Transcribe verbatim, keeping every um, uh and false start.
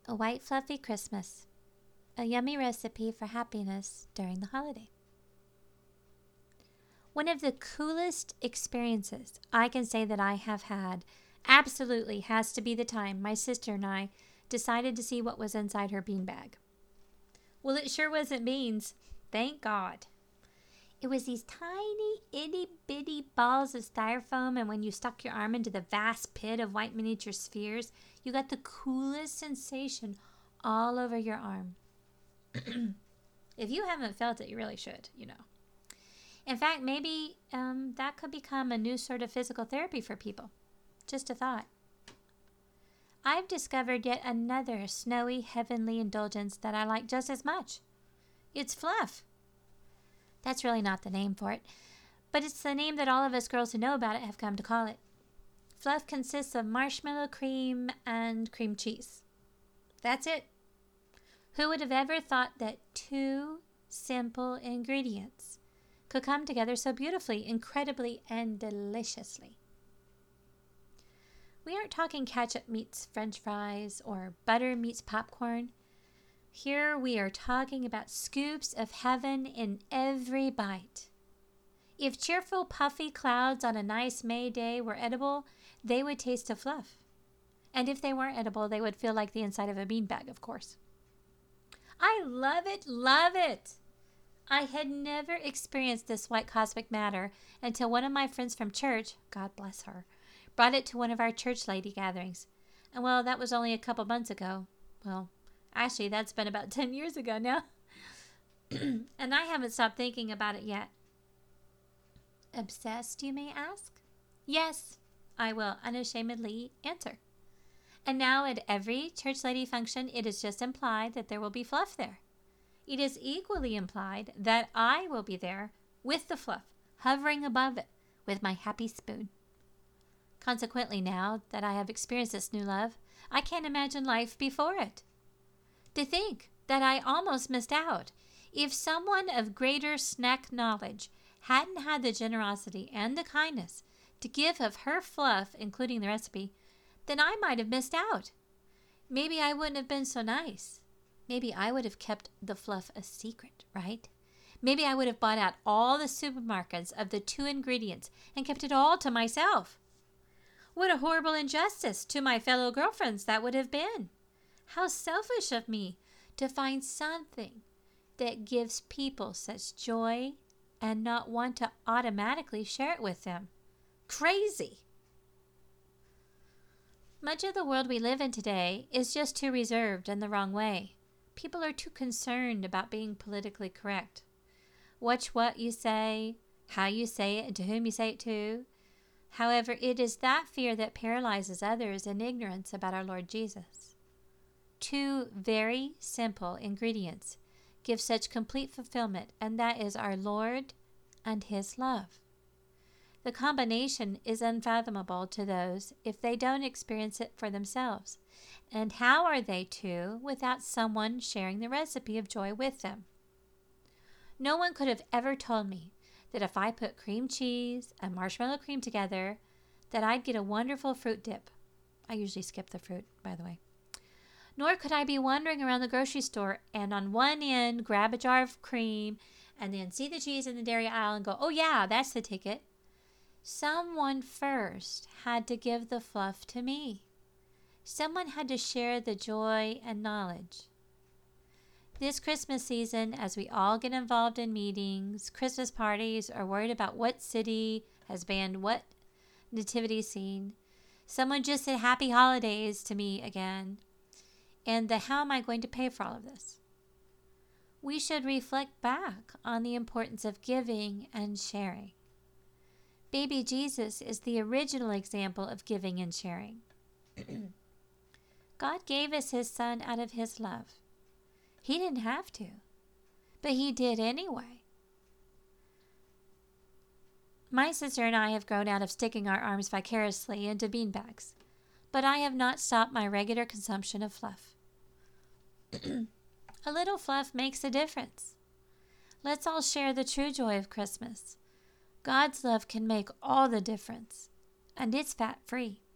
A white fluffy Christmas. A yummy recipe for happiness during the holiday. One of the coolest experiences I can say that I have had absolutely has to be the time my sister and I decided to see what was inside her beanbag. Well, it sure wasn't beans. Thank God. It was these tiny, itty-bitty balls of styrofoam, and when you stuck your arm into the vast pit of white miniature spheres, you got the coolest sensation all over your arm. If you haven't felt it, you really should, you know. In fact, maybe um, that could become a new sort of physical therapy for people. Just a thought. I've discovered yet another snowy, heavenly indulgence that I like just as much. It's fluff. That's really not the name for it, but it's the name that all of us girls who know about it have come to call it. Fluff consists of marshmallow cream and cream cheese. That's it. Who would have ever thought that two simple ingredients could come together so beautifully, incredibly, and deliciously? We aren't talking ketchup meets French fries or butter meets popcorn. Here we are talking about scoops of heaven in every bite. If cheerful, puffy clouds on a nice May day were edible, they would taste of fluff. And if they weren't edible, they would feel like the inside of a beanbag, of course. I love it, love it. I had never experienced this white cosmic matter until one of my friends from church, God bless her, brought it to one of our church lady gatherings. And well, that was only a couple months ago. Well, actually, that's been about ten years ago now. And I haven't stopped thinking about it yet. Obsessed, you may ask? Yes, I will unashamedly answer. And now at every church lady function, it is just implied that there will be fluff there. It is equally implied that I will be there with the fluff, hovering above it with my happy spoon. Consequently, now that I have experienced this new love, I can't imagine life before it. To think that I almost missed out. If someone of greater snack knowledge hadn't had the generosity and the kindness to give of her fluff, including the recipe, then I might have missed out. Maybe I wouldn't have been so nice. Maybe I would have kept the fluff a secret, right? Maybe I would have bought out all the supermarkets of the two ingredients and kept it all to myself. What a horrible injustice to my fellow girlfriends that would have been. How selfish of me to find something that gives people such joy and not want to automatically share it with them. Crazy. Much of the world we live in today is just too reserved and the wrong way. People are too concerned about being politically correct. Watch what you say, how you say it, and to whom you say it to. However, it is that fear that paralyzes others in ignorance about our Lord Jesus. Two very simple ingredients give such complete fulfillment, and that is our Lord and His love. The combination is unfathomable to those if they don't experience it for themselves. And how are they to without someone sharing the recipe of joy with them? No one could have ever told me that if I put cream cheese and marshmallow cream together, that I'd get a wonderful fruit dip. I usually skip the fruit, by the way. Nor could I be wandering around the grocery store and on one end grab a jar of cream and then see the cheese in the dairy aisle and go, oh yeah, that's the ticket. Someone first had to give the fluff to me. Someone had to share the joy and knowledge. This Christmas season, as we all get involved in meetings, Christmas parties, or worried about what city has banned what nativity scene, someone just said happy holidays to me again. And the how am I going to pay for all of this? We should reflect back on the importance of giving and sharing. Baby Jesus is the original example of giving and sharing. God gave us His Son out of His love. He didn't have to, but He did anyway. My sister and I have grown out of sticking our arms vicariously into beanbags, but I have not stopped my regular consumption of fluff. A little fluff makes a difference. Let's all share the true joy of Christmas. God's love can make all the difference, and it's fat-free.